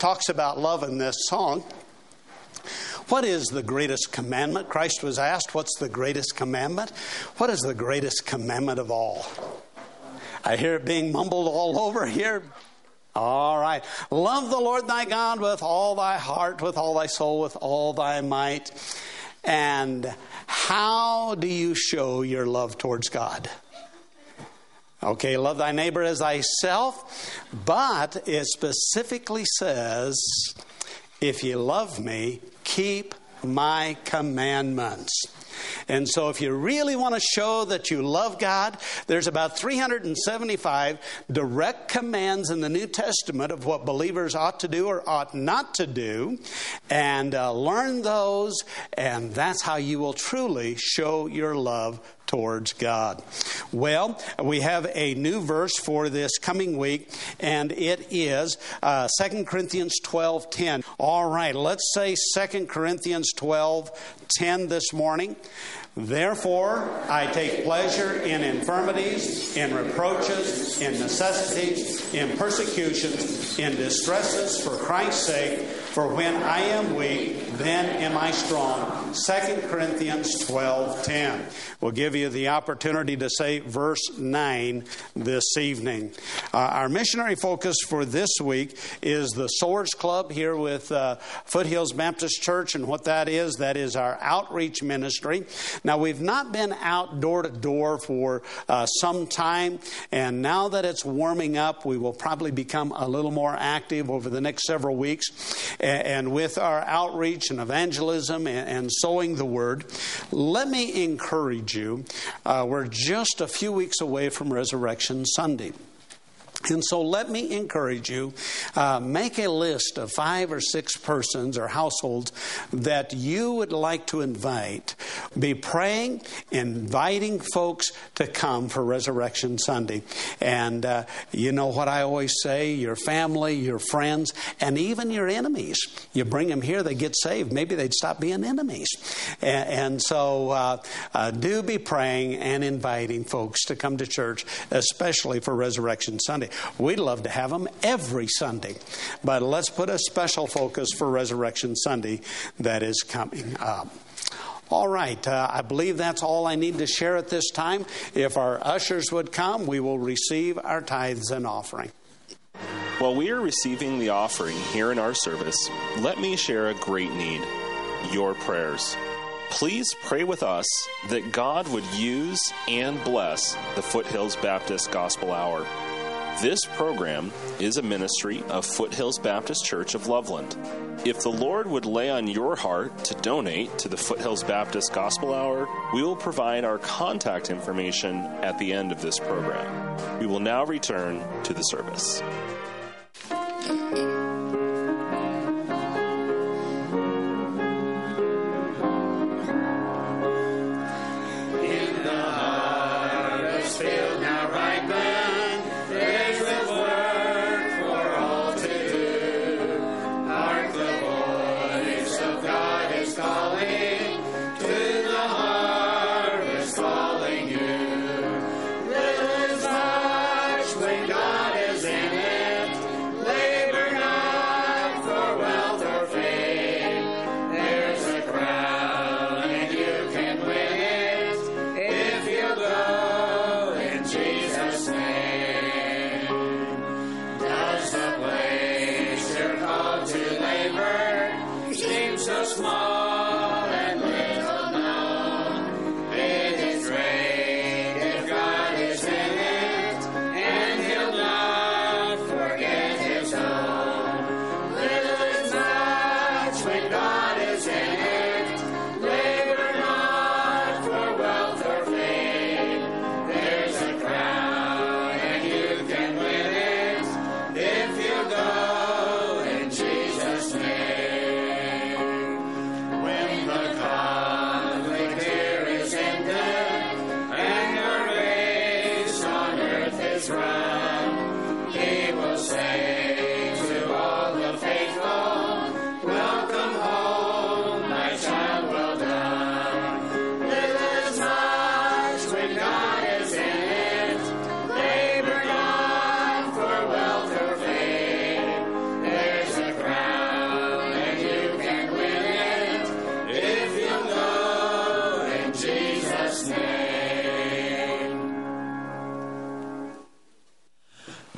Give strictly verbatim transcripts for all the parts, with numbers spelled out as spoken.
talks about love in this song. What is the greatest commandment? Christ was asked, what's the greatest commandment? What is the greatest commandment of all? I hear it being mumbled all over here. All right. Love the Lord thy God with all thy heart, with all thy soul, with all thy might. And how do you show your love towards God? Okay, love thy neighbor as thyself. But it specifically says, if you love me, keep my commandments. And so if you really want to show that you love God, there's about three hundred seventy-five direct commands in the New Testament of what believers ought to do or ought not to do. And uh, learn those, and that's how you will truly show your love towards God. Well, we have a new verse for this coming week, and it is uh, Second Corinthians twelve ten. All right, let's say Second Corinthians twelve ten this morning. Therefore, I take pleasure in infirmities, in reproaches, in necessities, in persecutions, in distresses for Christ's sake. For when I am weak, then am I strong. Second Corinthians twelve ten. We'll give you the opportunity to say verse nine this evening. Uh, our missionary focus for this week is the Soars Club here with uh, Foothills Baptist Church. And what that is, that is our outreach ministry. Now, we've not been out door to door for uh, some time. And now that it's warming up, we will probably become a little more active over the next several weeks. And with our outreach and evangelism and sowing the word, let me encourage you. Uh, we're just a few weeks away from Resurrection Sunday. And so let me encourage you, uh, make a list of five or six persons or households that you would like to invite. Be praying, inviting folks to come for Resurrection Sunday. And uh, you know what I always say, your family, your friends, and even your enemies. You bring them here, they get saved. Maybe they'd stop being enemies. And, and so uh, uh, do be praying and inviting folks to come to church, especially for Resurrection Sunday. We'd love to have them every Sunday. But let's put a special focus for Resurrection Sunday that is coming up. All right. Uh, I believe that's all I need to share at this time. If our ushers would come, we will receive our tithes and offering. While we are receiving the offering here in our service, let me share a great need, your prayers. Please pray with us that God would use and bless the Foothills Baptist Gospel Hour. This program is a ministry of Foothills Baptist Church of Loveland. If the Lord would lay on your heart to donate to the Foothills Baptist Gospel Hour, we will provide our contact information at the end of this program. We will now return to the service. God is in it.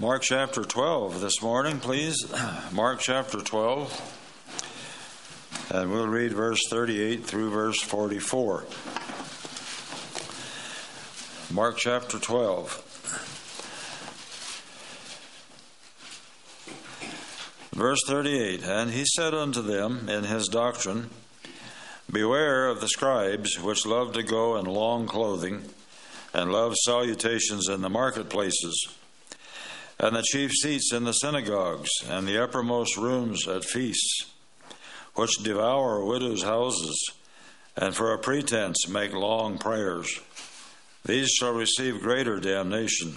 Mark chapter twelve this morning, please. Mark chapter twelve. And we'll read verse thirty-eight through verse forty-four. Mark chapter twelve. Verse thirty-eight. And he said unto them in his doctrine, Beware of the scribes, which love to go in long clothing, and love salutations in the marketplaces, and the chief seats in the synagogues, and the uppermost rooms at feasts, which devour widows' houses, and for a pretense make long prayers. These shall receive greater damnation.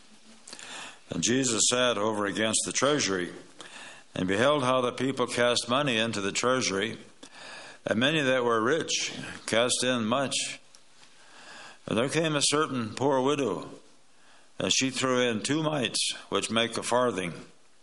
And Jesus sat over against the treasury, and beheld how the people cast money into the treasury, and many that were rich cast in much. And there came a certain poor widow, and she threw in two mites, which make a farthing.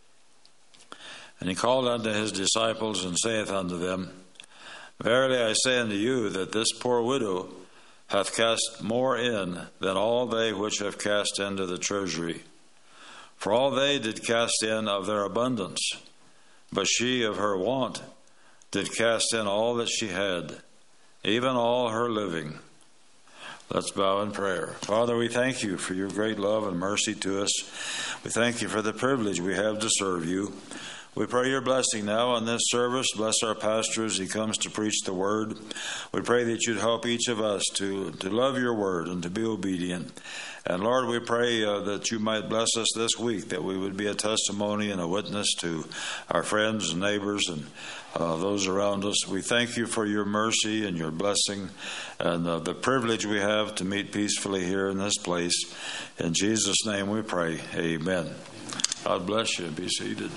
And he called unto his disciples, and saith unto them, Verily I say unto you, that this poor widow hath cast more in than all they which have cast into the treasury. For all they did cast in of their abundance, but she of her want did cast in all that she had, even all her living. Let's bow in prayer. Father, we thank you for your great love and mercy to us. We thank you for the privilege we have to serve you. We pray your blessing now on this service. Bless our pastor as he comes to preach the word. We pray that you'd help each of us to, to love your word and to be obedient. And Lord, we pray uh, that you might bless us this week, that we would be a testimony and a witness to our friends and neighbors and uh, those around us. We thank you for your mercy and your blessing and uh, the privilege we have to meet peacefully here in this place. In Jesus' name we pray. Amen. God bless you. Be seated.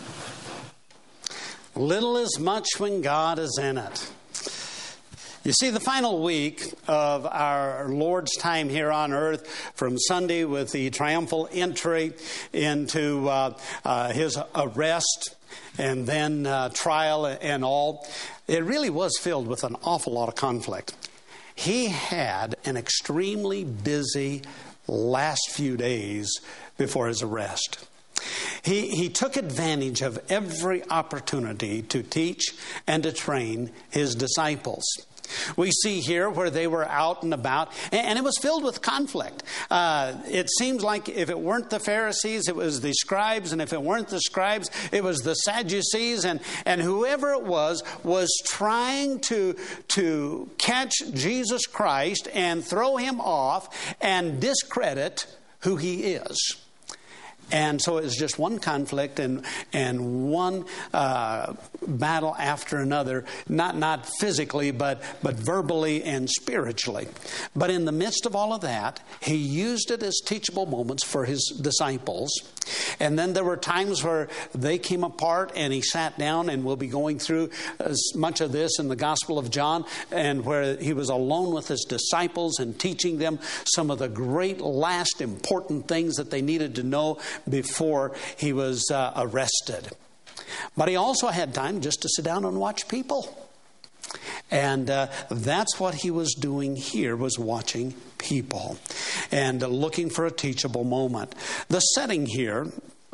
Little is much when God is in it. You see, the final week of our Lord's time here on earth, from Sunday with the triumphal entry into uh, uh, his arrest and then uh, trial and all, it really was filled with an awful lot of conflict. He had an extremely busy last few days before his arrest. He, he took advantage of every opportunity to teach and to train his disciples. We see here where they were out and about, and it was filled with conflict. Uh, it seems like if it weren't the Pharisees, it was the scribes, and if it weren't the scribes, it was the Sadducees, and, and whoever it was, was trying to, to catch Jesus Christ and throw him off and discredit who he is. And so it was just one conflict and and one uh, battle after another, not not physically, but but verbally and spiritually. But in the midst of all of that, he used it as teachable moments for his disciples. And then there were times where they came apart and he sat down, and we'll be going through as much of this in the Gospel of John, and where he was alone with his disciples and teaching them some of the great last important things that they needed to know before he was uh, arrested. But he also had time just to sit down and watch people. And uh, that's what he was doing here, was watching people and uh, looking for a teachable moment. The setting here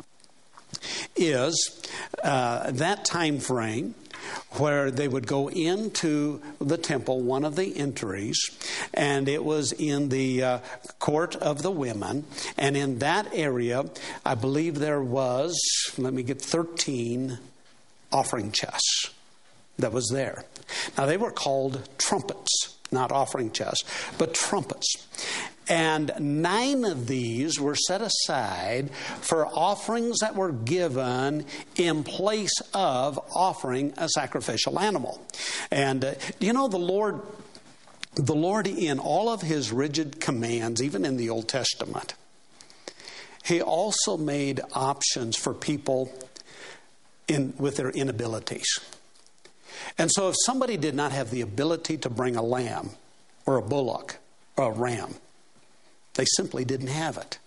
is uh, that time frame where they would go into the temple, one of the entries, and it was in the uh, court of the women. And in that area, I believe there was, let me get thirteen offering chests that was there. Now, they were called trumpets, not offering chests, but trumpets. And nine of these were set aside for offerings that were given in place of offering a sacrificial animal. And uh, you know, the Lord, the Lord in all of his rigid commands, even in the Old Testament, he also made options for people in with their inabilities. And so if somebody did not have the ability to bring a lamb or a bullock or a ram, they simply didn't have it.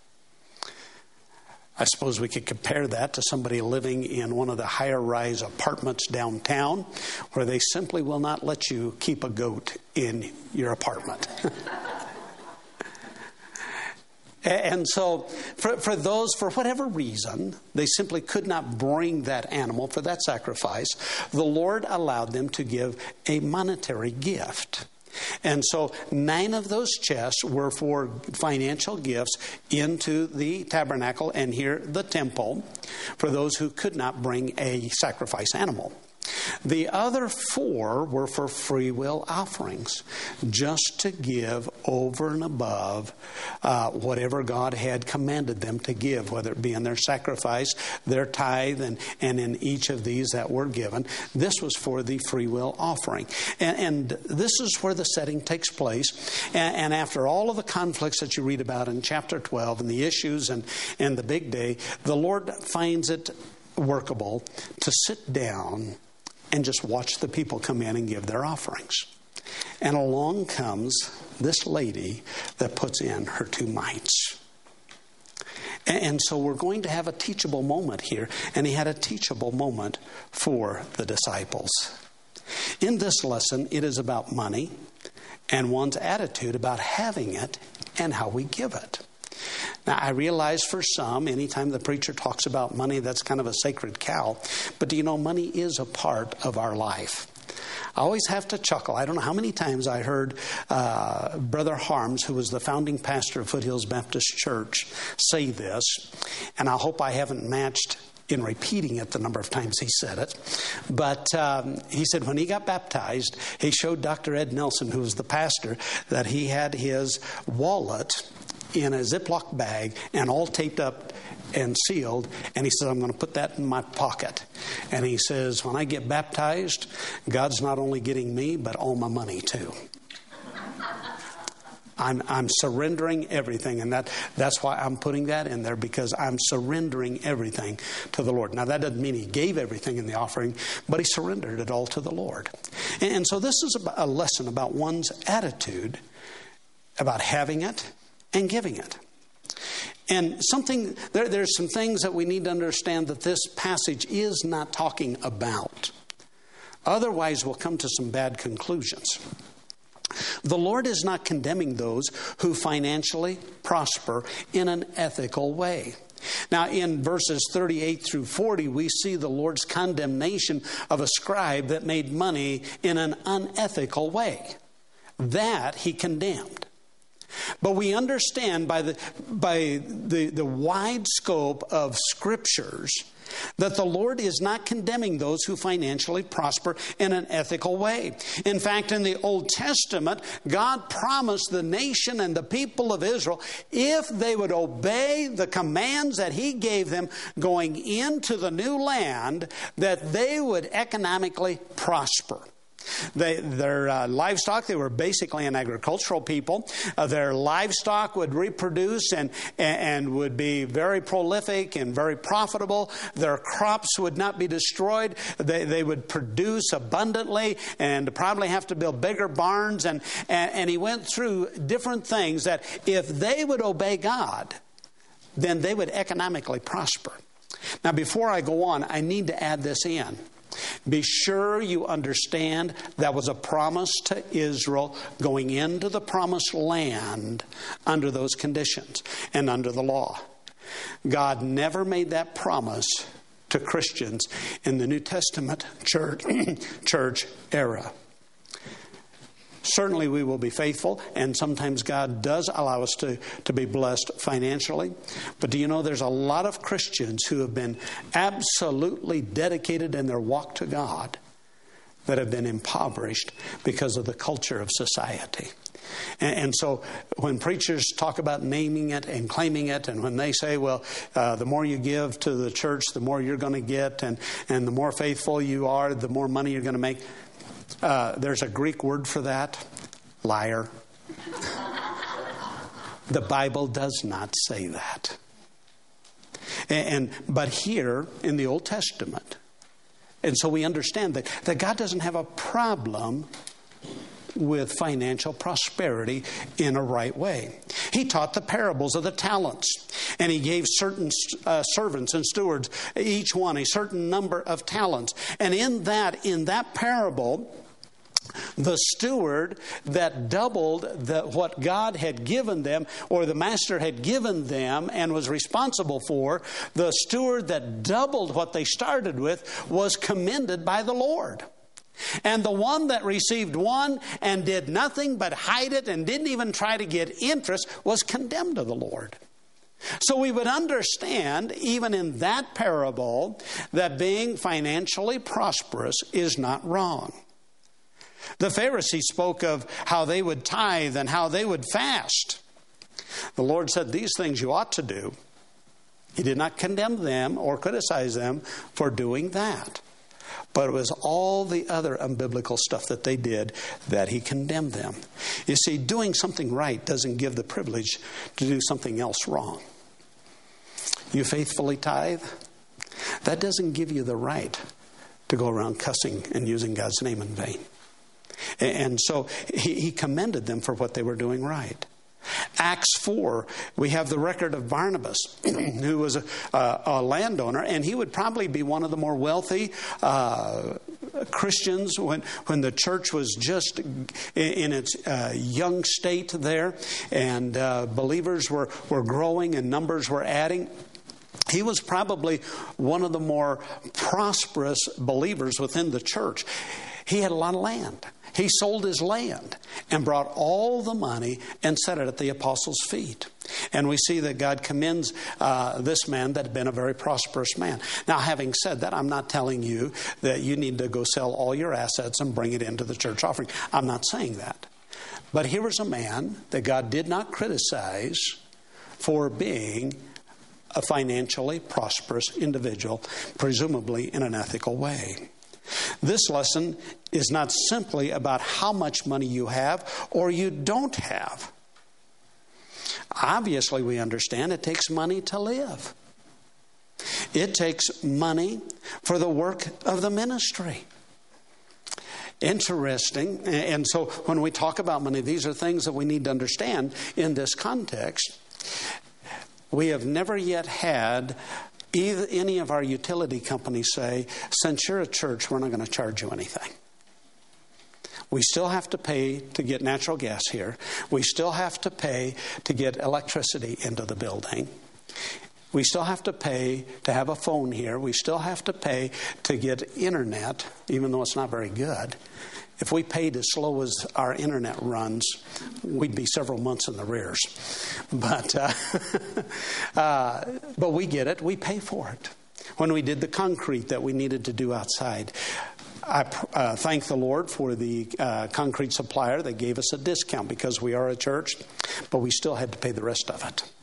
I suppose we could compare that to somebody living in one of the higher rise apartments downtown, where they simply will not let you keep a goat in your apartment. And so for, for those, for whatever reason, they simply could not bring that animal for that sacrifice, the Lord allowed them to give a monetary gift. And so nine of those chests were for financial gifts into the tabernacle and here the temple for those who could not bring a sacrifice animal. The other four were for free will offerings, just to give over and above uh, whatever God had commanded them to give, whether it be in their sacrifice, their tithe, and, and in each of these that were given. This was for the free will offering. And, and this is where the setting takes place. And, and after all of the conflicts that you read about in chapter twelve and the issues and, and the big day, the Lord finds it workable to sit down and just watch the people come in and give their offerings. And along comes this lady that puts in her two mites. And so we're going to have a teachable moment here. And he had a teachable moment for the disciples. In this lesson, it is about money and one's attitude about having it and how we give it. Now, I realize for some, anytime the preacher talks about money, that's kind of a sacred cow. But do you know, money is a part of our life. I always have to chuckle. I don't know how many times I heard uh, Brother Harms, who was the founding pastor of Foothills Baptist Church, say this. And I hope I haven't matched in repeating it the number of times he said it. But um, he said when he got baptized, he showed Doctor Ed Nelson, who was the pastor, that he had his wallet in a Ziploc bag and all taped up and sealed. And he said, I'm going to put that in my pocket. And he says, when I get baptized, God's not only getting me, but all my money too. I'm, I'm surrendering everything. And that, that's why I'm putting that in there, because I'm surrendering everything to the Lord. Now, that doesn't mean he gave everything in the offering, but he surrendered it all to the Lord. And, and so this is a lesson about one's attitude about having it and giving it. And something there, there's some things that we need to understand that this passage is not talking about. Otherwise, we'll come to some bad conclusions. The Lord is not condemning those who financially prosper in an ethical way. Now, in verses thirty-eight through forty, we see the Lord's condemnation of a scribe that made money in an unethical way. That he condemned. But we understand by the by the, the wide scope of scriptures that the Lord is not condemning those who financially prosper in an ethical way. In fact, in the Old Testament, God promised the nation and the people of Israel, if they would obey the commands that he gave them going into the new land, that they would economically prosper. They, their uh, livestock, they were basically an agricultural people. Uh, their livestock would reproduce and, and would be very prolific and very profitable. Their crops would not be destroyed. They, they would produce abundantly and probably have to build bigger barns. And, and, and he went through different things that if they would obey God, then they would economically prosper. Now, before I go on, I need to add this in. Be sure you understand that was a promise to Israel going into the promised land under those conditions and under the law. God never made that promise to Christians in the New Testament church, church era. Certainly we will be faithful, and sometimes God does allow us to, to be blessed financially. But do you know there's a lot of Christians who have been absolutely dedicated in their walk to God that have been impoverished because of the culture of society. And, and so when preachers talk about naming it and claiming it, and when they say, well, uh, the more you give to the church, the more you're going to get, and, and the more faithful you are, the more money you're going to make. Uh, there's a Greek word for that, liar. The Bible does not say that. And, and but here in the Old Testament, and so we understand that, that God doesn't have a problem with financial prosperity in a right way. He taught the parables of the talents, and he gave certain uh, servants and stewards, each one a certain number of talents. And in that, in that parable, The steward that doubled the, what God had given them, or the master had given them and was responsible for, the steward that doubled what they started with was commended by the Lord. And the one that received one and did nothing but hide it and didn't even try to get interest was condemned to the Lord. So we would understand, even in that parable, that being financially prosperous is not wrong. The Pharisees spoke of how they would tithe and how they would fast. The Lord said, these things you ought to do. He did not condemn them or criticize them for doing that. But it was all the other unbiblical stuff that they did that He condemned them. You see, doing something right doesn't give the privilege to do something else wrong. You faithfully tithe, that doesn't give you the right to go around cussing and using God's name in vain. And so he, he commended them for what they were doing right. Acts four, we have the record of Barnabas, who was a, a, a landowner, and he would probably be one of the more wealthy uh, Christians when, when the church was just in, in its uh, young state there, and uh, believers were, were growing and numbers were adding. He was probably one of the more prosperous believers within the church. He had a lot of land. He sold his land and brought all the money and set it at the apostles' feet. And we see that God commends uh, this man that had been a very prosperous man. Now, having said that, I'm not telling you that you need to go sell all your assets and bring it into the church offering. I'm not saying that. But here was a man that God did not criticize for being a financially prosperous individual, presumably in an ethical way. This lesson is not simply about how much money you have or you don't have. Obviously, we understand it takes money to live. It takes money for the work of the ministry. Interesting. And so when we talk about money, these are things that we need to understand in this context. We have never yet had either any of our utility companies say, since you're a church, we're not going to charge you anything. We still have to pay to get natural gas here. We still have to pay to get electricity into the building. We still have to pay to have a phone here. We still have to pay to get internet, even though it's not very good. If we paid as slow as our internet runs, we'd be several months in the rears. But uh, uh, but we get it. We pay for it. When we did the concrete that we needed to do outside, I uh, thank the Lord for the uh, concrete supplier that gave us a discount because we are a church, but we still had to pay the rest of it.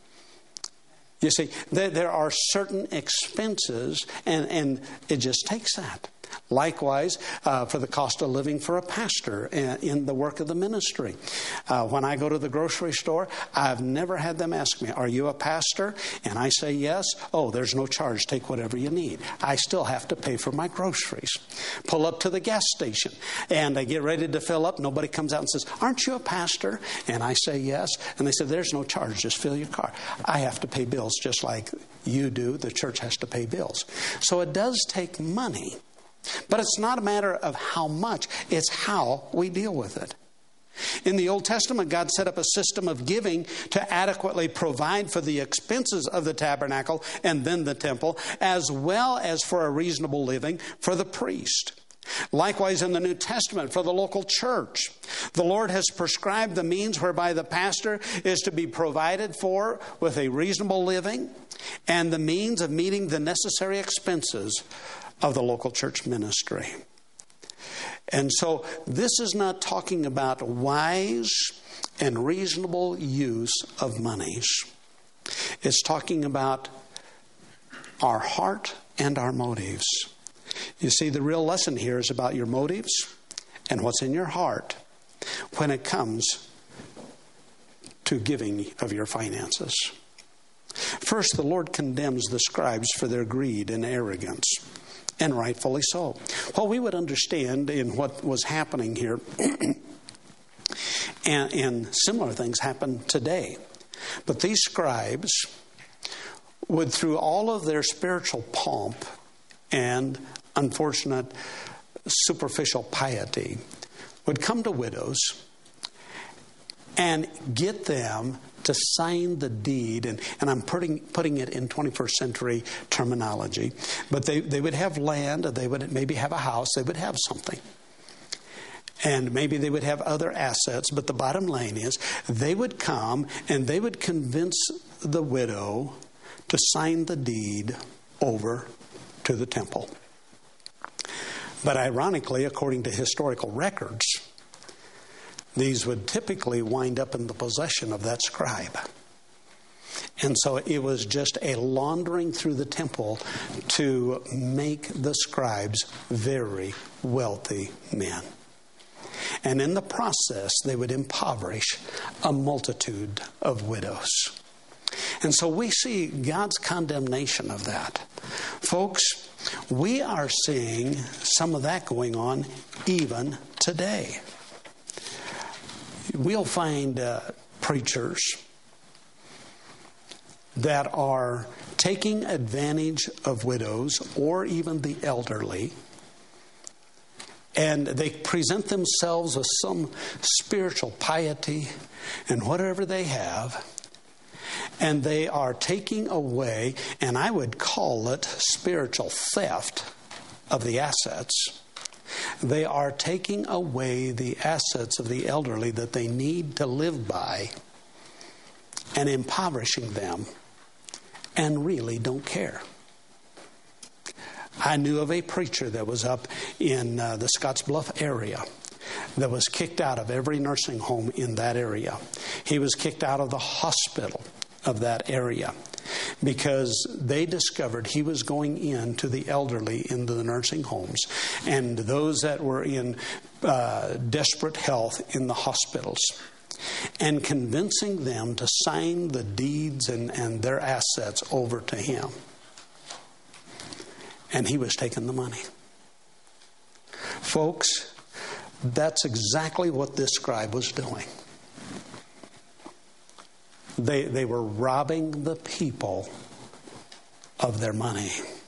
You see, there, there are certain expenses, and, and it just takes that. Likewise, uh, for the cost of living for a pastor in the work of the ministry. Uh, when I go to the grocery store, I've never had them ask me, are you a pastor? And I say yes. Oh, there's no charge. Take whatever you need. I still have to pay for my groceries. Pull up to the gas station and I get ready to fill up. Nobody comes out and says, aren't you a pastor? And I say yes. And they say, there's no charge. Just fill your car. I have to pay bills just like you do. The church has to pay bills. So it does take money. But it's not a matter of how much, it's how we deal with it. In the Old Testament, God set up a system of giving to adequately provide for the expenses of the tabernacle and then the temple, as well as for a reasonable living for the priest. Likewise, in the New Testament, for the local church, the Lord has prescribed the means whereby the pastor is to be provided for with a reasonable living and the means of meeting the necessary expenses of the local church ministry. And so this is not talking about wise and reasonable use of monies. It's talking about our heart and our motives. You see, the real lesson here is about your motives and what's in your heart when it comes to giving of your finances. First, the Lord condemns the scribes for their greed and arrogance. And rightfully so. Well, we would understand in what was happening here, and, and similar things happen today. But these scribes would, through all of their spiritual pomp and unfortunate superficial piety, would come to widows and get them to sign the deed, and, and I'm putting, putting it in twenty-first century terminology, but they, they would have land, they would maybe have a house, they would have something. And maybe they would have other assets, but the bottom line is they would come and they would convince the widow to sign the deed over to the temple. But ironically, according to historical records, these would typically wind up in the possession of that scribe. And so it was just a laundering through the temple to make the scribes very wealthy men. And in the process, they would impoverish a multitude of widows. And so we see God's condemnation of that. Folks, we are seeing some of that going on even today. We'll find uh, preachers that are taking advantage of widows or even the elderly, and they present themselves with some spiritual piety and whatever they have, and they are taking away, and I would call it spiritual theft of the assets. They are taking away the assets of the elderly that they need to live by and impoverishing them, and really don't care. I knew of a preacher that was up in uh, the Scottsbluff area that was kicked out of every nursing home in that area. He was kicked out of the hospital of that area because they discovered he was going in to the elderly into the nursing homes and those that were in uh, desperate health in the hospitals, and convincing them to sign the deeds and, and their assets over to him. And he was taking the money. Folks, that's exactly what this scribe was doing. They, they were robbing the people of their money.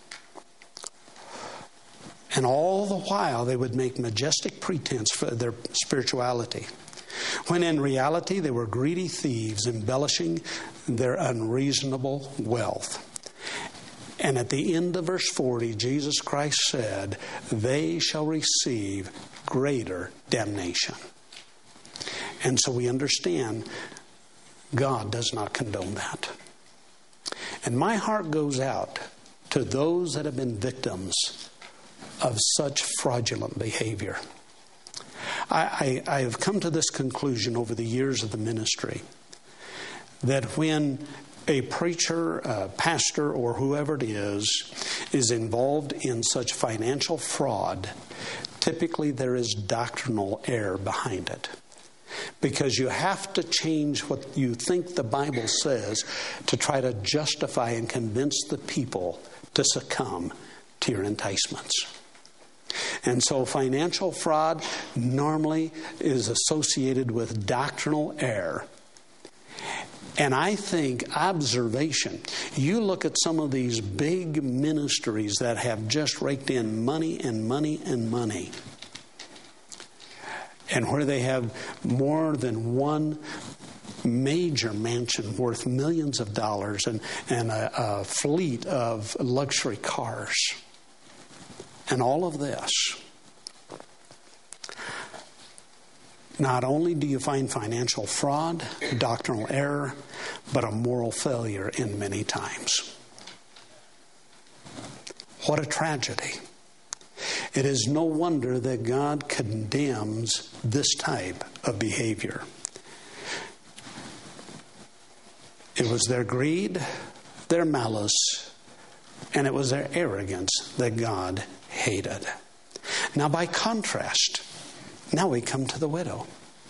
And all the while, they would make majestic pretense for their spirituality, when in reality, they were greedy thieves embellishing their unreasonable wealth. And at the end of verse forty, Jesus Christ said, they shall receive greater damnation. And so we understand God does not condone that. And my heart goes out to those that have been victims of such fraudulent behavior. I, I, I have come to this conclusion over the years of the ministry that when a preacher, a pastor, or whoever it is, is involved in such financial fraud, typically there is doctrinal error behind it. Because you have to change what you think the Bible says to try to justify and convince the people to succumb to your enticements. And so financial fraud normally is associated with doctrinal error. And I think observation, you look at some of these big ministries that have just raked in money and money and money, and where they have more than one major mansion worth millions of dollars and, and a, a fleet of luxury cars, and all of this. Not only do you find financial fraud, doctrinal error, but a moral failure in many times. What a tragedy. It is no wonder that God condemns this type of behavior. It was their greed, their malice, and it was their arrogance that God hated. Now, by contrast, now we come to the widow.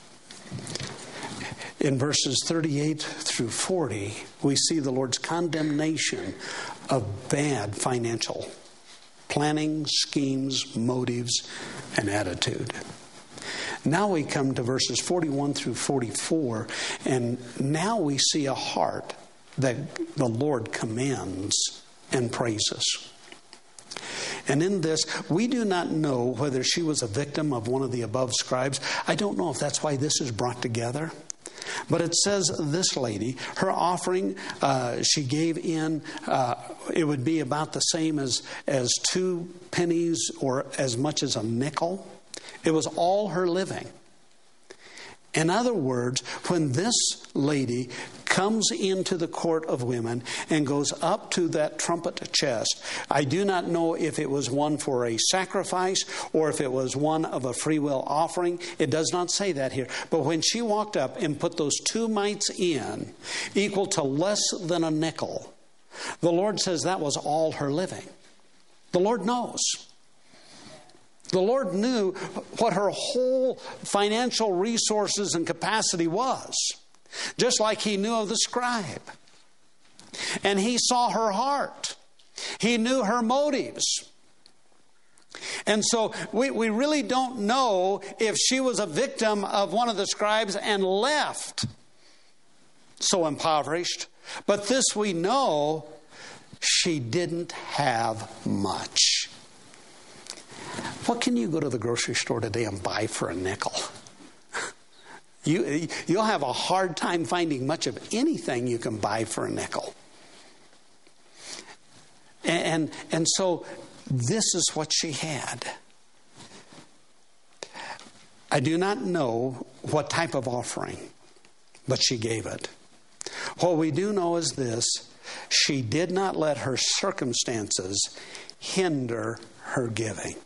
In verses thirty-eight through forty, we see the Lord's condemnation of bad financial planning, schemes, motives, and attitude. Now we come to verses forty-one through forty-four, and now we see a heart that the Lord commends and praises. And in this, we do not know whether she was a victim of one of the above scribes. I don't know if that's why this is brought together. But it says this lady, her offering, uh, she gave in, uh, it would be about the same as, as two pennies or as much as a nickel. It was all her living. In other words, when this lady comes into the court of women and goes up to that trumpet chest, I do not know if it was one for a sacrifice or if it was one of a free will offering. It does not say that here. But when she walked up and put those two mites in, equal to less than a nickel, the Lord says that was all her living. The Lord knows. The Lord knew what her whole financial resources and capacity was, just like He knew of the scribe. And He saw her heart. He knew her motives. And so we, we really don't know if she was a victim of one of the scribes and left so impoverished. But this we know, she didn't have much. What can you go to the grocery store today and buy for a nickel? You, you'll have a hard time finding much of anything you can buy for a nickel. And, and so this is what she had. I do not know what type of offering, but she gave it. What we do know is this: she did not let her circumstances hinder her giving.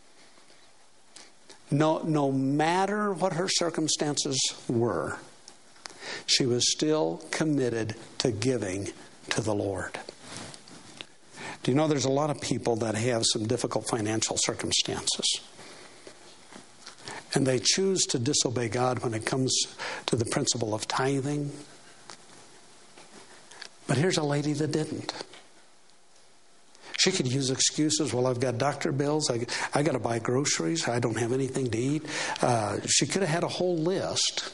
No, no matter what her circumstances were, she was still committed to giving to the Lord. Do you know there's a lot of people that have some difficult financial circumstances, and they choose to disobey God when it comes to the principle of tithing? But here's a lady that didn't. She could use excuses. Well, I've got doctor bills. I, I got to buy groceries. I don't have anything to eat. Uh, she could have had a whole list.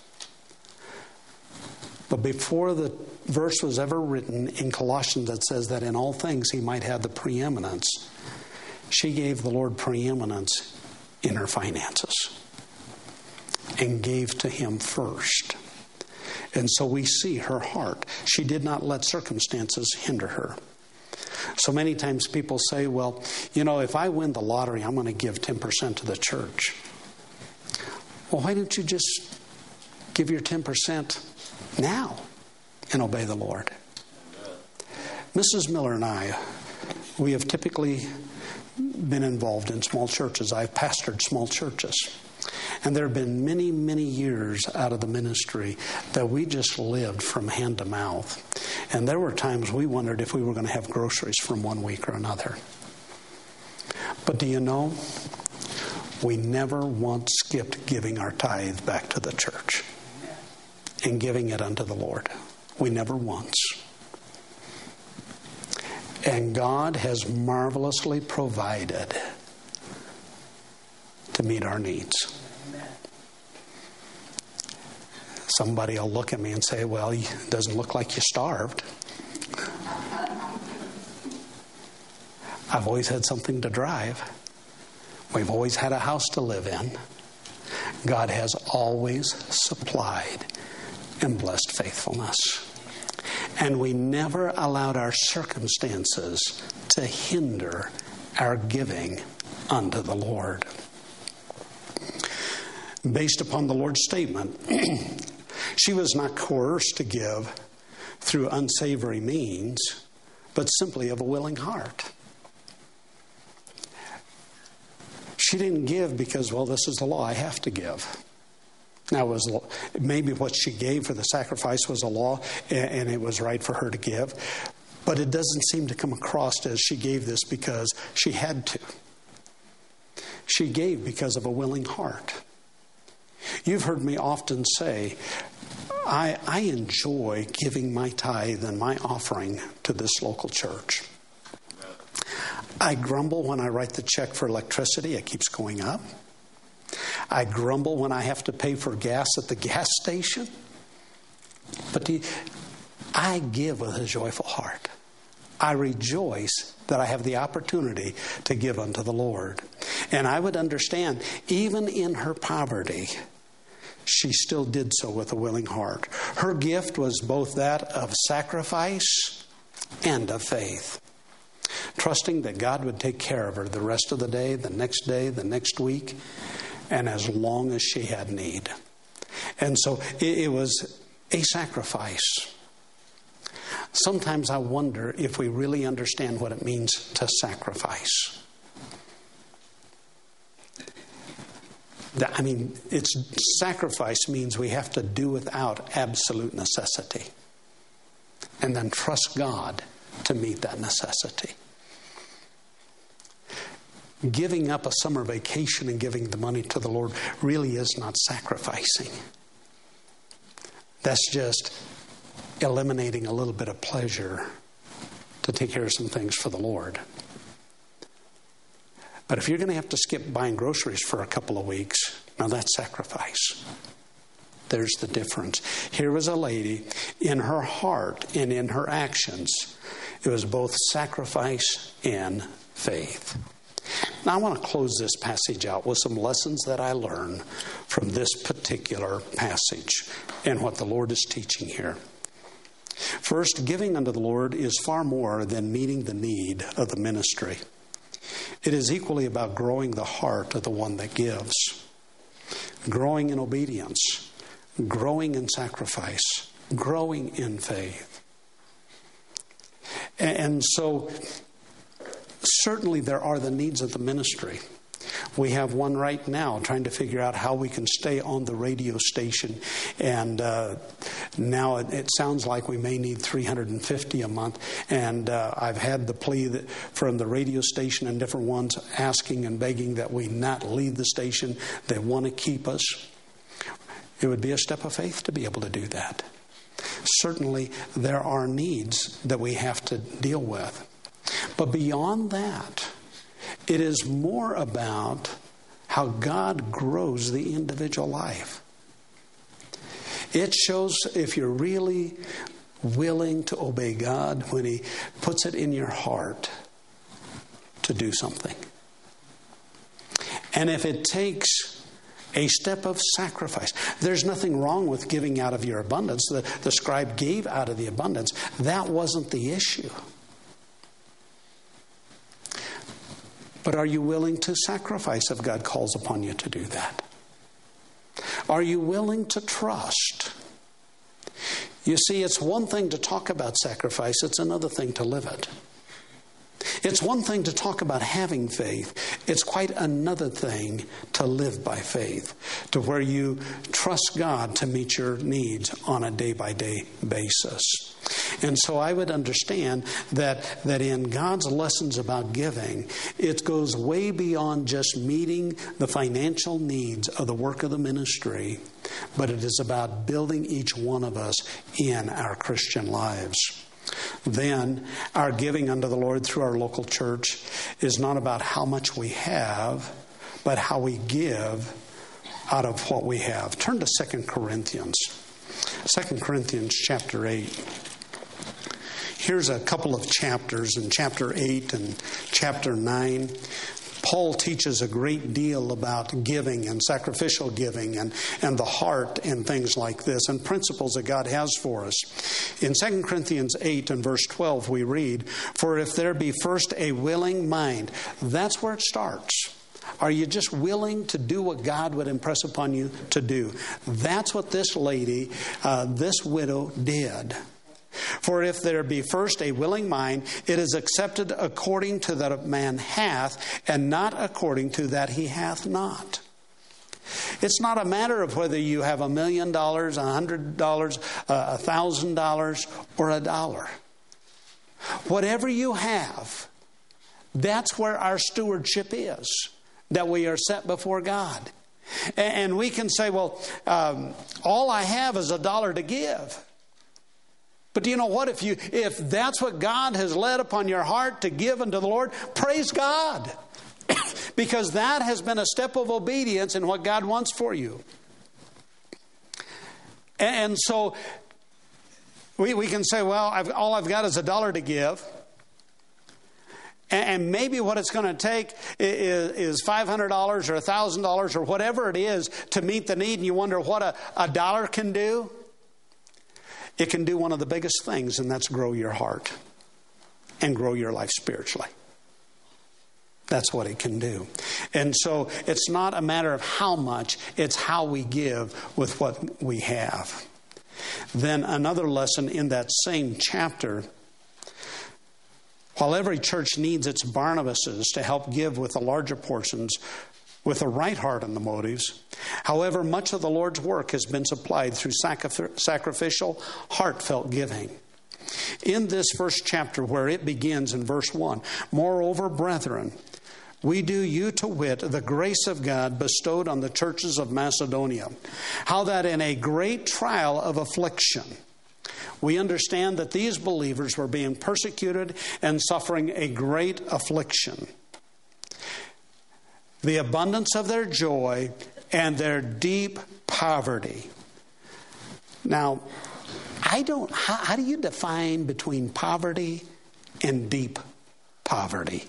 But before the verse was ever written in Colossians that says that in all things He might have the preeminence, she gave the Lord preeminence in her finances and gave to Him first. And so we see her heart. She did not let circumstances hinder her. So many times people say, well, you know, if I win the lottery, I'm going to give ten percent to the church. Well, why don't you just give your ten percent now and obey the Lord? Missus Miller and I, we have typically been involved in small churches. I've pastored small churches. And there have been many, many years out of the ministry that we just lived from hand to mouth. And there were times we wondered if we were going to have groceries from one week or another. But do you know, we never once skipped giving our tithe back to the church and giving it unto the Lord. We never once. And God has marvelously provided to meet our needs. Somebody will look at me and say, well, it doesn't look like you starved. I've always had something to drive. We've always had a house to live in. God has always supplied and blessed faithfulness. And we never allowed our circumstances to hinder our giving unto the Lord. Based upon the Lord's statement, she was not coerced to give through unsavory means, but simply of a willing heart. She didn't give because, well, this is the law, I have to give. Now, it was maybe what she gave for the sacrifice was a law, and it was right for her to give. But it doesn't seem to come across as she gave this because she had to. She gave because of a willing heart. You've heard me often say, I, I enjoy giving my tithe and my offering to this local church. I grumble when I write the check for electricity. It keeps going up. I grumble when I have to pay for gas at the gas station. But the, I give with a joyful heart. I rejoice that I have the opportunity to give unto the Lord. And I would understand, even in her poverty, she still did so with a willing heart. Her gift was both that of sacrifice and of faith, trusting that God would take care of her the rest of the day, the next day, the next week, and as long as she had need. And so it, it was a sacrifice. Sometimes I wonder if we really understand what it means to sacrifice. I mean, it's sacrifice means we have to do without absolute necessity, and then trust God to meet that necessity. Giving up a summer vacation and giving the money to the Lord really is not sacrificing. That's just eliminating a little bit of pleasure to take care of some things for the Lord. But if you're going to have to skip buying groceries for a couple of weeks, now that's sacrifice. There's the difference. Here was a lady, in her heart and in her actions, it was both sacrifice and faith. Now I want to close this passage out with some lessons that I learned from this particular passage and what the Lord is teaching here. First, giving unto the Lord is far more than meeting the need of the ministry. It is equally about growing the heart of the one that gives, growing in obedience, growing in sacrifice, growing in faith. And so, certainly there are the needs of the ministry. We have one right now trying to figure out how we can stay on the radio station. And uh, now it, it sounds like we may need three hundred fifty a month. And uh, I've had the plea that from the radio station and different ones asking and begging that we not leave the station. They want to keep us. It would be a step of faith to be able to do that. Certainly there are needs that we have to deal with. But beyond that, it is more about how God grows the individual life. It shows if you're really willing to obey God when He puts it in your heart to do something. And if it takes a step of sacrifice. There's nothing wrong with giving out of your abundance. The, the scribe gave out of the abundance. That wasn't the issue. But are you willing to sacrifice if God calls upon you to do that? Are you willing to trust? You see, it's one thing to talk about sacrifice. It's another thing to live it. It's one thing to talk about having faith. It's quite another thing to live by faith, to where you trust God to meet your needs on a day-by-day basis. And so I would understand that, that in God's lessons about giving, it goes way beyond just meeting the financial needs of the work of the ministry, but it is about building each one of us in our Christian lives. Then our giving unto the Lord through our local church is not about how much we have, but how we give out of what we have. Turn to Second Corinthians. Second Corinthians chapter eight. Here's a couple of chapters in chapter eight and chapter nine. Paul teaches a great deal about giving and sacrificial giving and, and the heart and things like this and principles that God has for us. In Second Corinthians eight and verse twelve we read, "For if there be first a willing mind," that's where it starts. Are you just willing to do what God would impress upon you to do? That's what this lady, uh, this widow did. "For if there be first a willing mind, it is accepted according to that a man hath, and not according to that he hath not." It's not a matter of whether you have a million dollars, a hundred dollars, a thousand dollars, or a dollar. Whatever you have, that's where our stewardship is, that we are set before God. And we can say, well, um, all I have is a dollar to give. But do you know what? If you if that's what God has led upon your heart to give unto the Lord, praise God. Because that has been a step of obedience in what God wants for you. And so we, we can say, well, I've, all I've got is a dollar to give. And maybe what it's going to take is five hundred dollars or one thousand dollars or whatever it is to meet the need, and you wonder what a, a dollar can do. It can do one of the biggest things, and that's grow your heart and grow your life spiritually. That's what it can do. And so it's not a matter of how much, it's how we give with what we have. Then another lesson in that same chapter, while every church needs its Barnabases to help give with the larger portions, with the right heart and the motives, however, much of the Lord's work has been supplied through sacrificial, heartfelt giving. In this first chapter, where it begins in verse one, moreover, brethren, we do you to wit the grace of God bestowed on the churches of Macedonia, how that in a great trial of affliction, we understand that these believers were being persecuted and suffering a great affliction. The abundance of their joy and their deep poverty. Now, I don't, how, how do you define between poverty and deep poverty?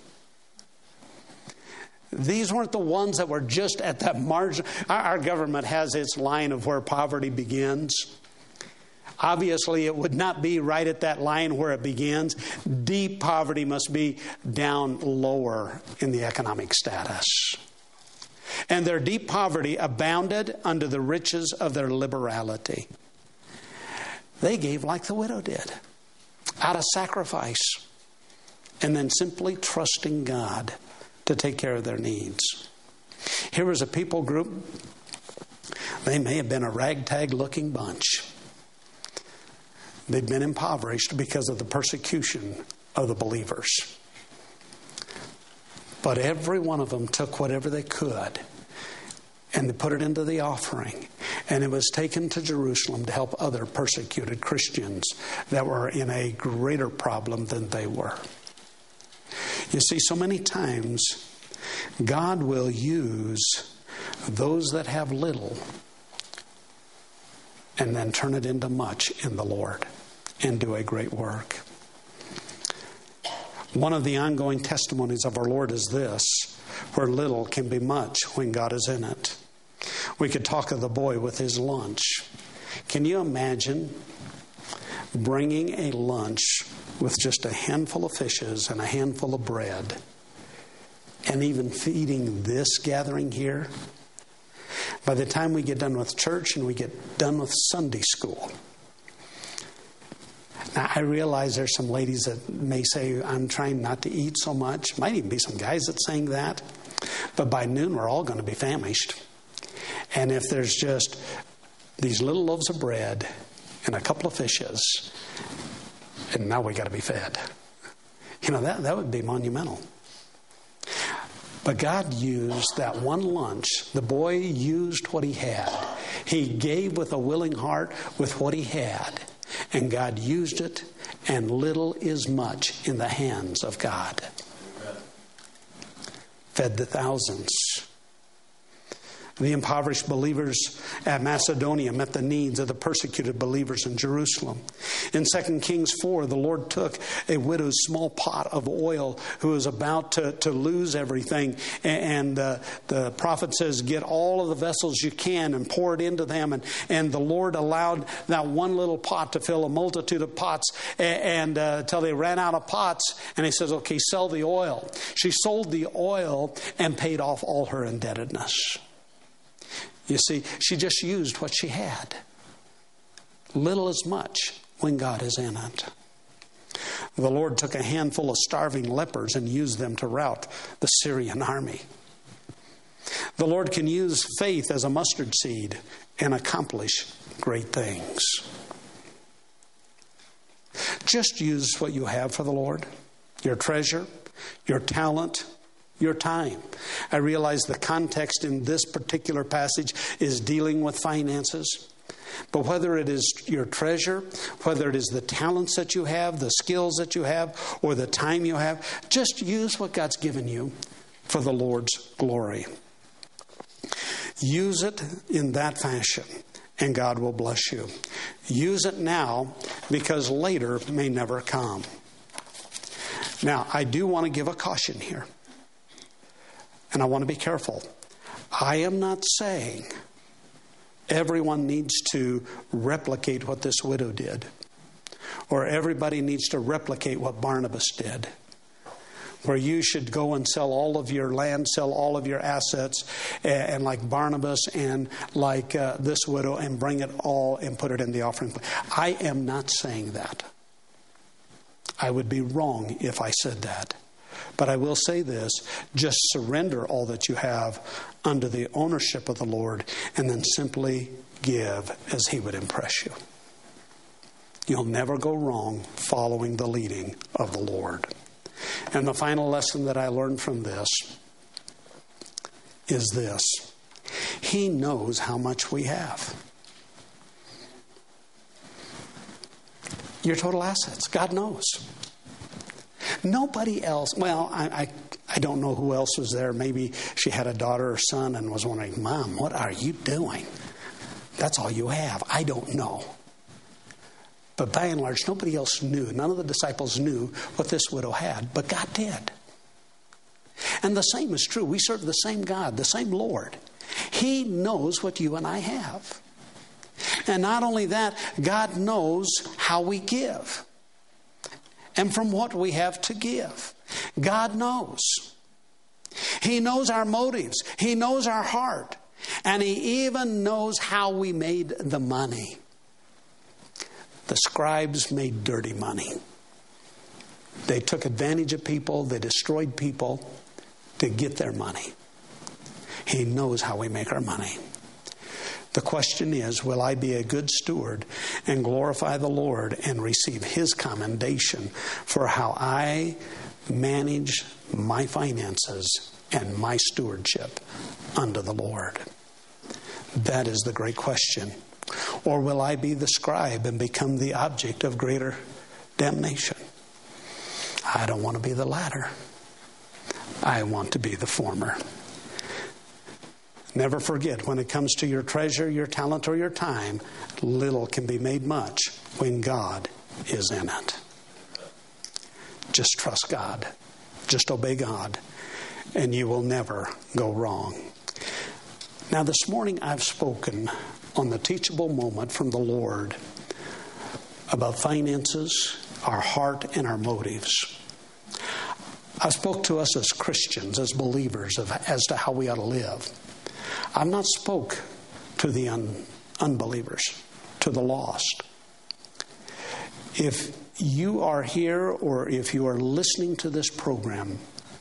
These weren't the ones that were just at that margin. Our, our government has its line of where poverty begins. Obviously, it would not be right at that line where it begins. Deep poverty must be down lower in the economic status. And their deep poverty abounded under the riches of their liberality. They gave like the widow did, out of sacrifice, and then simply trusting God to take care of their needs. Here was a people group. They may have been a ragtag looking bunch. They'd been impoverished because of the persecution of the believers. But every one of them took whatever they could and they put it into the offering. And it was taken to Jerusalem to help other persecuted Christians that were in a greater problem than they were. You see, so many times God will use those that have little and then turn it into much in the Lord and do a great work. One of the ongoing testimonies of our Lord is this, where little can be much when God is in it. We could talk of the boy with his lunch. Can you imagine bringing a lunch with just a handful of fishes and a handful of bread and even feeding this gathering here? By the time we get done with church and we get done with Sunday school. Now, I realize there's some ladies that may say, I'm trying not to eat so much. Might even be some guys that saying that. But by noon, we're all going to be famished. And if there's just these little loaves of bread and a couple of fishes, and now we got to be fed. You know, that, that would be monumental. But God used that one lunch. The boy used what he had. He gave with a willing heart with what he had. And God used it, and little is much in the hands of God. Amen. Fed the thousands. The impoverished believers at Macedonia met the needs of the persecuted believers in Jerusalem. In Second Kings four, the Lord took a widow's small pot of oil who was about to, to lose everything. And uh, the prophet says, get all of the vessels you can and pour it into them. And, and the Lord allowed that one little pot to fill a multitude of pots and uh, until they ran out of pots. And he says, okay, sell the oil. She sold the oil and paid off all her indebtedness. You see, she just used what she had. Little is much when God is in it. The Lord took a handful of starving lepers and used them to rout the Syrian army. The Lord can use faith as a mustard seed and accomplish great things. Just use what you have for the Lord. Your treasure, your talent, your time. I realize the context in this particular passage is dealing with finances. But whether it is your treasure, whether it is the talents that you have, the skills that you have, or the time you have, just use what God's given you for the Lord's glory. Use it in that fashion, and God will bless you. Use it now, because later may never come. Now, I do want to give a caution here. And I want to be careful. I am not saying everyone needs to replicate what this widow did. Or everybody needs to replicate what Barnabas did. Where you should go and sell all of your land, sell all of your assets, and, and like Barnabas and like uh, this widow, and bring it all and put it in the offering plate. I am not saying that. I would be wrong if I said that. But I will say this, just surrender all that you have under the ownership of the Lord, and then simply give as He would impress you. You'll never go wrong following the leading of the Lord. And the final lesson that I learned from this is this. He knows how much we have. Your total assets. God knows. Nobody else, well, I, I I don't know who else was there. Maybe she had a daughter or son and was wondering, Mom, what are you doing? That's all you have. I don't know. But by and large, nobody else knew. None of the disciples knew what this widow had, but God did. And the same is true. We serve the same God, the same Lord. He knows what you and I have. And not only that, God knows how we give. And from what we have to give. God knows. He knows our motives. He knows our heart. And He even knows how we made the money. The scribes made dirty money. They took advantage of people. They destroyed people to get their money. He knows how we make our money. The question is, will I be a good steward and glorify the Lord and receive His commendation for how I manage my finances and my stewardship unto the Lord? That is the great question. Or will I be the scribe and become the object of greater damnation? I don't want to be the latter. I want to be the former. Never forget, when it comes to your treasure, your talent, or your time, little can be made much when God is in it. Just trust God. Just obey God, and you will never go wrong. Now, this morning I've spoken on the teachable moment from the Lord about finances, our heart, and our motives. I spoke to us as Christians, as believers, of, as to how we ought to live. I've not spoke to the un, unbelievers, to the lost. If you are here or if you are listening to this program,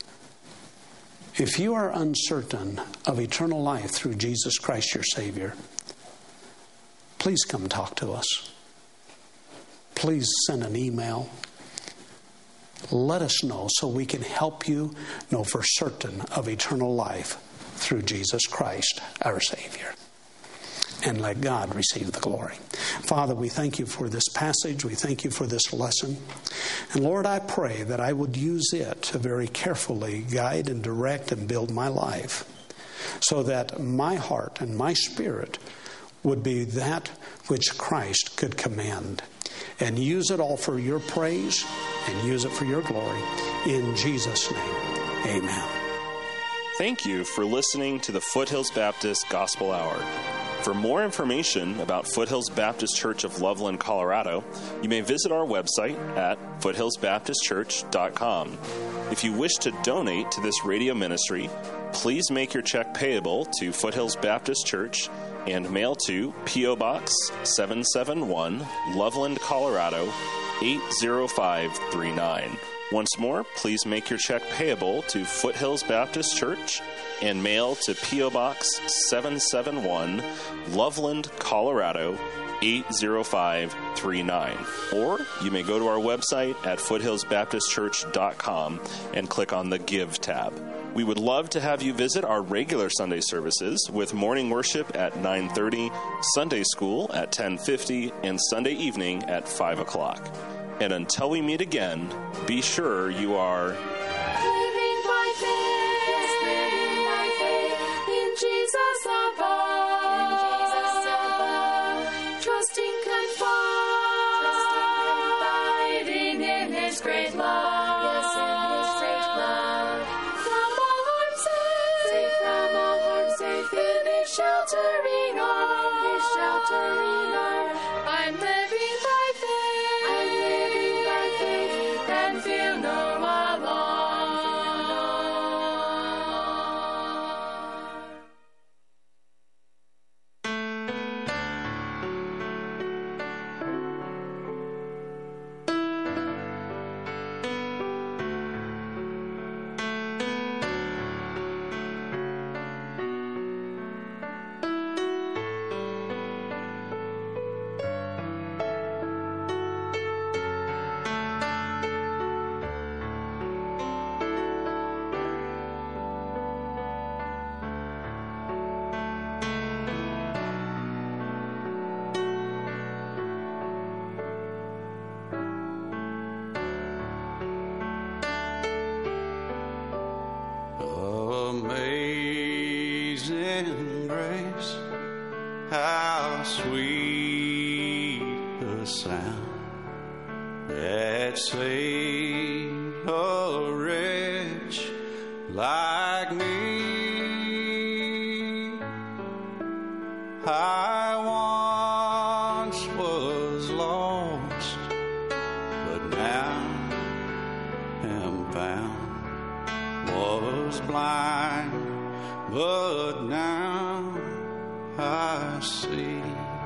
if you are uncertain of eternal life through Jesus Christ, your Savior, please come talk to us. Please send an email. Let us know so we can help you know for certain of eternal life through Jesus Christ, our Savior. And let God receive the glory. Father, we thank you for this passage. We thank you for this lesson. And Lord, I pray that I would use it to very carefully guide and direct and build my life so that my heart and my spirit would be that which Christ could command. And use it all for your praise and use it for your glory. In Jesus' name, amen. Thank you for listening to the Foothills Baptist Gospel Hour. For more information about Foothills Baptist Church of Loveland, Colorado, you may visit our website at foothills baptist church dot com. If you wish to donate to this radio ministry, please make your check payable to Foothills Baptist Church and mail to P O. Box seven seven one, Loveland, Colorado eight zero five three nine. Once more, please make your check payable to Foothills Baptist Church and mail to P O. Box seven seven one, Loveland, Colorado eight zero five three nine. Or you may go to our website at foothills baptist church dot com and click on the Give tab. We would love to have you visit our regular Sunday services with morning worship at nine thirty, Sunday school at ten fifty, and Sunday evening at five o'clock. And until we meet again, be sure you are living by faith, living by faith in Jesus above, in Jesus above, trusting, confiding in His great love. Yes, the sound that saved a wretch like me. I once was lost, but now am found. Was blind, but now I see.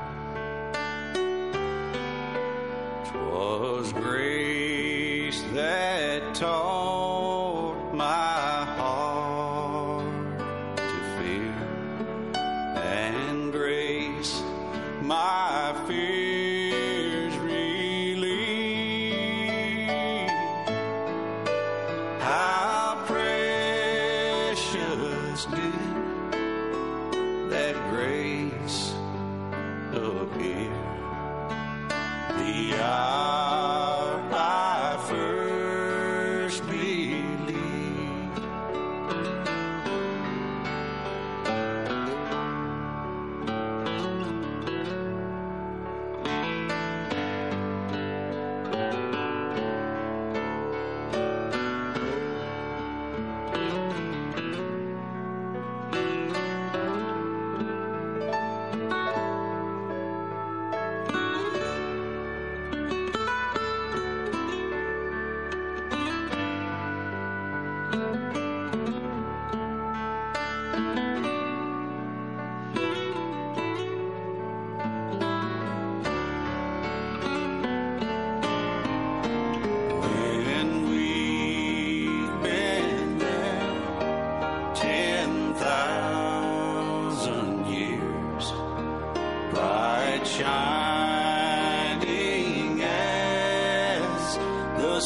'Twas grace that taught my heart to fear, and grace my fears relieved. How precious did that grace appear the hour I first believed. Shining as the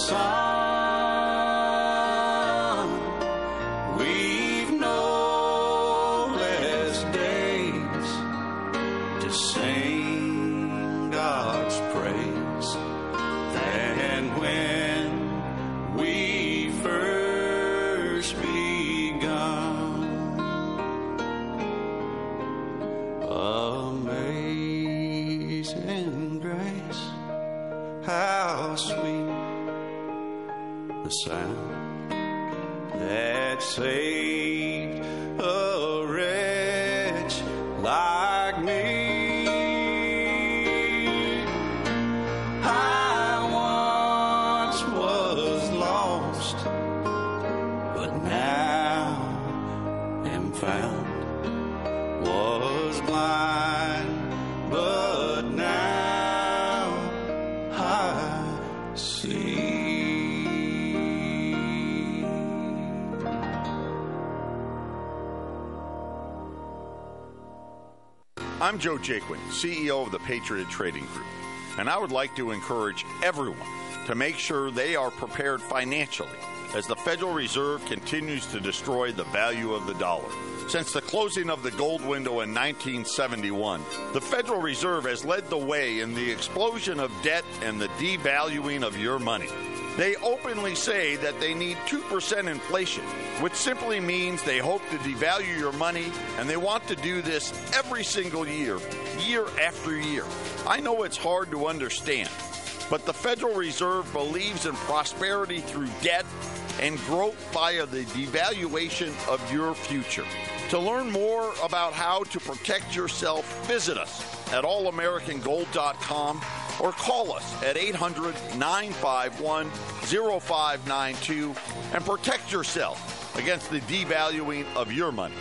sun, we've no less days to sing God's praise than when we first begun. Amazing grace, how sweet the sound that saved a wretch like me. I once was lost, but now am found. Was blind, but now I see. I'm Joe Jaquin, C E O of the Patriot Trading Group, and I would like to encourage everyone to make sure they are prepared financially as the Federal Reserve continues to destroy the value of the dollar. Since the closing of the gold window in nineteen seventy-one, the Federal Reserve has led the way in the explosion of debt and the devaluing of your money. They openly say that they need two percent inflation, which simply means they hope to devalue your money, and they want to do this every single year, year after year. I know it's hard to understand, but the Federal Reserve believes in prosperity through debt and growth via the devaluation of your future. To learn more about how to protect yourself, visit us at all american gold dot com or call us at eight hundred, nine five one, oh five nine two and protect yourself against the devaluing of your money.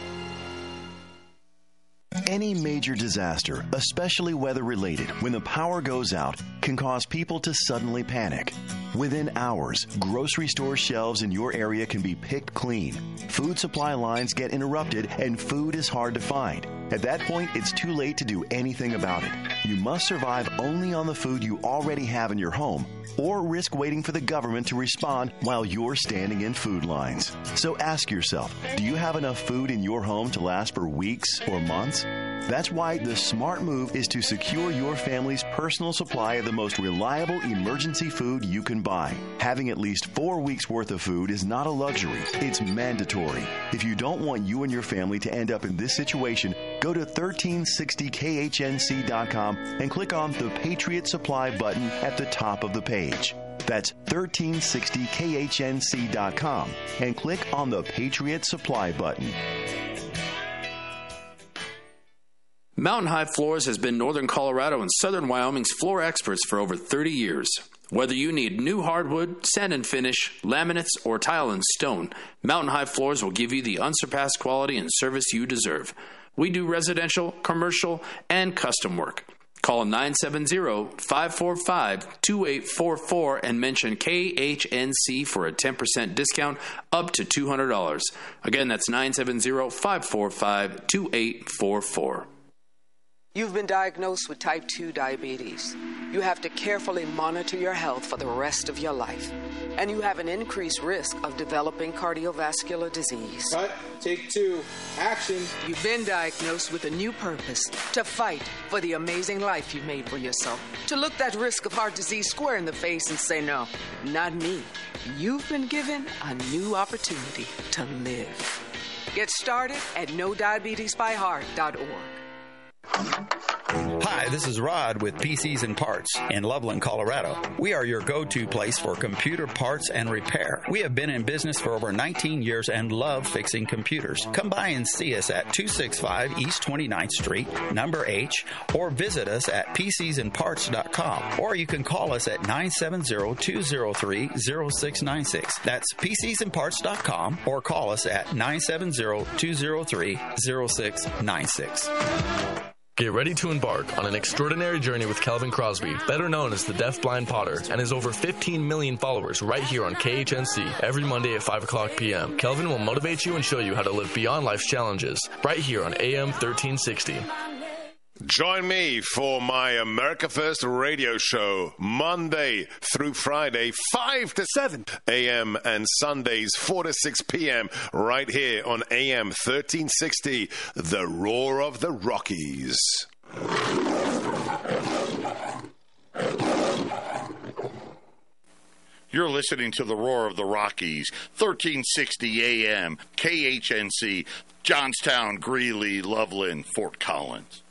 Any major disaster, especially weather-related, when the power goes out, can cause people to suddenly panic. Within hours, grocery store shelves in your area can be picked clean. Food supply lines get interrupted, and food is hard to find. At that point, it's too late to do anything about it. You must survive only on the food you already have in your home, or risk waiting for the government to respond while you're standing in food lines. So ask yourself, do you have enough food in your home to last for weeks or months? That's why the smart move is to secure your family's personal supply of the most reliable emergency food you can buy. Having at least four weeks' worth of food is not a luxury. It's mandatory. If you don't want you and your family to end up in this situation, go to thirteen sixty K H N C dot com and click on the Patriot Supply button at the top of the page. That's thirteen sixty K H N C dot com and click on the Patriot Supply button. Mountain High Floors has been Northern Colorado and Southern Wyoming's floor experts for over thirty years. Whether you need new hardwood, sand and finish, laminates, or tile and stone, Mountain High Floors will give you the unsurpassed quality and service you deserve. We do residential, commercial, and custom work. Call nine seven zero, five four five, two eight four four and mention K H N C for a ten percent discount up to two hundred dollars. Again, that's nine seven zero, five four five, two eight four four. You've been diagnosed with type two diabetes. You have to carefully monitor your health for the rest of your life. And you have an increased risk of developing cardiovascular disease. Cut. Take two. Action. You've been diagnosed with a new purpose: to fight for the amazing life you've made for yourself. To look that risk of heart disease square in the face and say, no, not me. You've been given a new opportunity to live. Get started at no diabetes by heart dot org. Hi, this is Rod with P Cs and Parts in Loveland, Colorado. We are your go-to place for computer parts and repair. We have been in business for over nineteen years and love fixing computers. Come by and see us at two sixty-five East twenty-ninth Street, number H, or visit us at P Cs and parts dot com. Or you can call us at nine seven zero, two zero three, zero six nine six. That's P Cs and parts dot com, or call us at nine seven zero, two zero three, zero six nine six. Get ready to embark on an extraordinary journey with Kelvin Crosby, better known as the Deaf Blind Potter, and his over fifteen million followers right here on K H N C every Monday at five o'clock p.m. Kelvin will motivate you and show you how to live beyond life's challenges right here on A M thirteen sixty. Join me for my America First radio show Monday through Friday, five to seven a.m. and Sundays, four to six p.m. right here on A M thirteen sixty, The Roar of the Rockies. You're listening to The Roar of the Rockies, thirteen sixty A M, K H N C, Johnstown, Greeley, Loveland, Fort Collins.